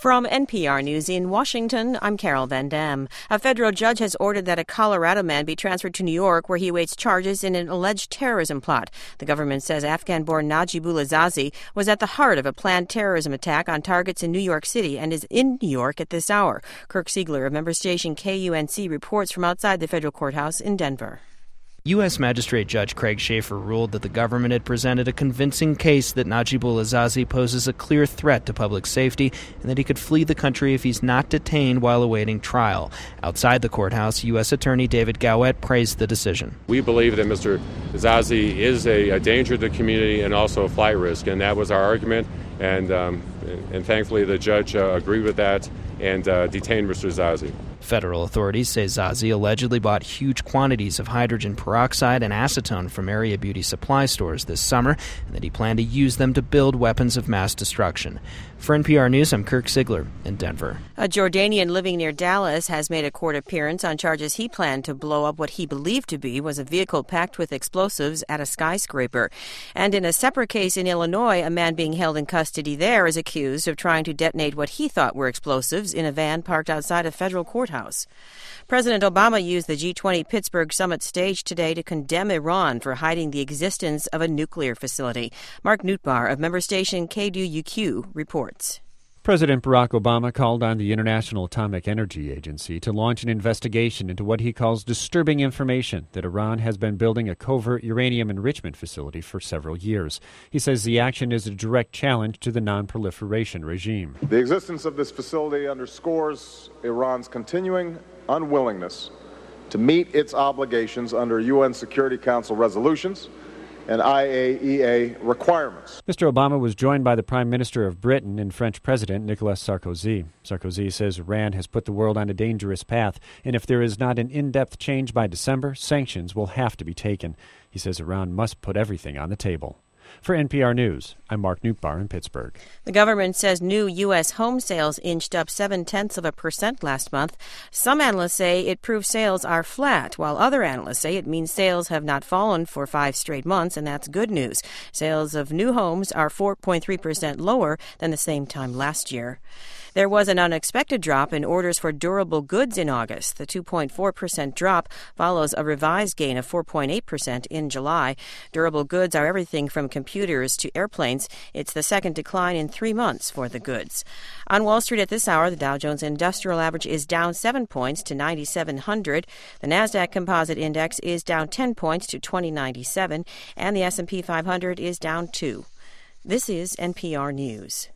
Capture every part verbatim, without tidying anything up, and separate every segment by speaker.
Speaker 1: From N P R News in Washington, I'm Carol Van Dam. A federal judge has ordered that a Colorado man be transferred to New York, where he awaits charges in an alleged terrorism plot. The government says Afghan-born Najibullah Zazi was at the heart of a planned terrorism attack on targets in New York City and is in New York at this hour. Kirk Siegler of member station K U N C reports from outside the federal courthouse in Denver.
Speaker 2: U S. Magistrate Judge Craig Schaefer ruled that the government had presented a convincing case that Najibullah Zazi poses a clear threat to public safety and that he could flee the country if he's not detained while awaiting trial. Outside the courthouse, U S. Attorney David Gowett praised the decision.
Speaker 3: We believe that Mister Zazi is a, a danger to the community and also a flight risk, and that was our argument, and, um, and thankfully the judge uh, agreed with that and uh, detained Mister Zazi.
Speaker 2: Federal authorities say Zazi allegedly bought huge quantities of hydrogen peroxide and acetone from area beauty supply stores this summer, and that he planned to use them to build weapons of mass destruction. For N P R News, I'm Kirk Siegler in Denver.
Speaker 1: A Jordanian living near Dallas has made a court appearance on charges he planned to blow up what he believed to be was a vehicle packed with explosives at a skyscraper. And in a separate case in Illinois, a man being held in custody there is accused of trying to detonate what he thought were explosives in a van parked outside a federal courthouse. President Obama used the G twenty Pittsburgh summit stage today to condemn Iran for hiding the existence of a nuclear facility. Mark Nutbar of member station K D U Q reports.
Speaker 4: President Barack Obama called on the International Atomic Energy Agency to launch an investigation into what he calls disturbing information that Iran has been building a covert uranium enrichment facility for several years. He says the action is a direct challenge to the non-proliferation regime.
Speaker 5: The existence of this facility underscores Iran's continuing unwillingness to meet its obligations under U N Security Council resolutions and I A E A requirements.
Speaker 4: Mister Obama was joined by the Prime Minister of Britain and French President Nicolas Sarkozy. Sarkozy says Iran has put the world on a dangerous path, and if there is not an in-depth change by December, sanctions will have to be taken. He says Iran must put everything on the table. For N P R News, I'm Mark Nutbar in Pittsburgh.
Speaker 1: The government says new U S home sales inched up seven-tenths of a percent last month. Some analysts say it proves sales are flat, while other analysts say it means sales have not fallen for five straight months, and that's good news. Sales of new homes are four point three percent lower than the same time last year. There was an unexpected drop in orders for durable goods in August. The two point four percent drop follows a revised gain of four point eight percent in July. Durable goods are everything from computers to airplanes. It's the second decline in three months for the goods. On Wall Street at this hour, the Dow Jones Industrial Average is down seven points to ninety-seven hundred. The Nasdaq Composite Index is down ten points to twenty ninety-seven, and the S and P five hundred is down two. This is N P R News.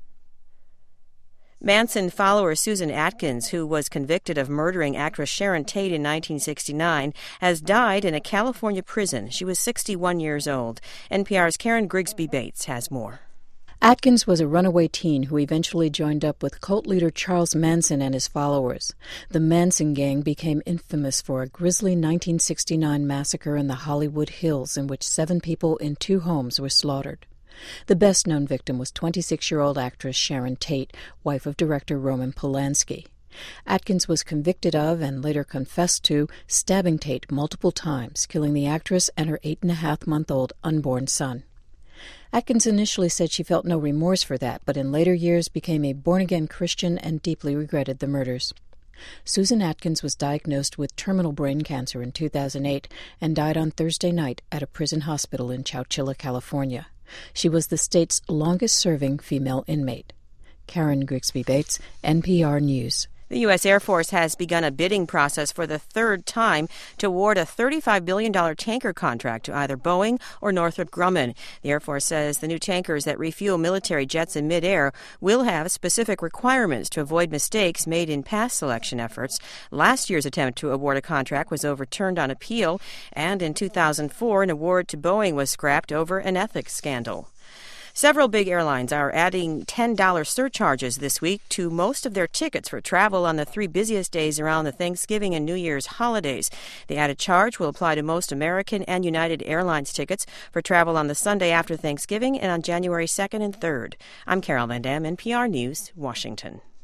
Speaker 1: Manson follower Susan Atkins, who was convicted of murdering actress Sharon Tate in nineteen sixty-nine, has died in a California prison. She was sixty-one years old. N P R's Karen Grigsby Bates has more.
Speaker 6: Atkins was a runaway teen who eventually joined up with cult leader Charles Manson and his followers. The Manson gang became infamous for a grisly nineteen sixty-nine massacre in the Hollywood Hills in which seven people in two homes were slaughtered. The best-known victim was twenty-six-year-old actress Sharon Tate, wife of director Roman Polanski. Atkins was convicted of, and later confessed to, stabbing Tate multiple times, killing the actress and her eight-and-a-half-month-old unborn son. Atkins initially said she felt no remorse for that, but in later years became a born-again Christian and deeply regretted the murders. Susan Atkins was diagnosed with terminal brain cancer in two thousand eight and died on Thursday night at a prison hospital in Chowchilla, California. She was the state's longest-serving female inmate. Karen Grigsby Bates, N P R News.
Speaker 1: The U S Air Force has begun a bidding process for the third time to award a thirty-five billion dollars tanker contract to either Boeing or Northrop Grumman. The Air Force says the new tankers that refuel military jets in midair will have specific requirements to avoid mistakes made in past selection efforts. Last year's attempt to award a contract was overturned on appeal, and in two thousand four, an award to Boeing was scrapped over an ethics scandal. Several big airlines are adding ten dollars surcharges this week to most of their tickets for travel on the three busiest days around the Thanksgiving and New Year's holidays. The added charge will apply to most American and United Airlines tickets for travel on the Sunday after Thanksgiving and on January second and third. I'm Carol Van Dam, N P R News, Washington.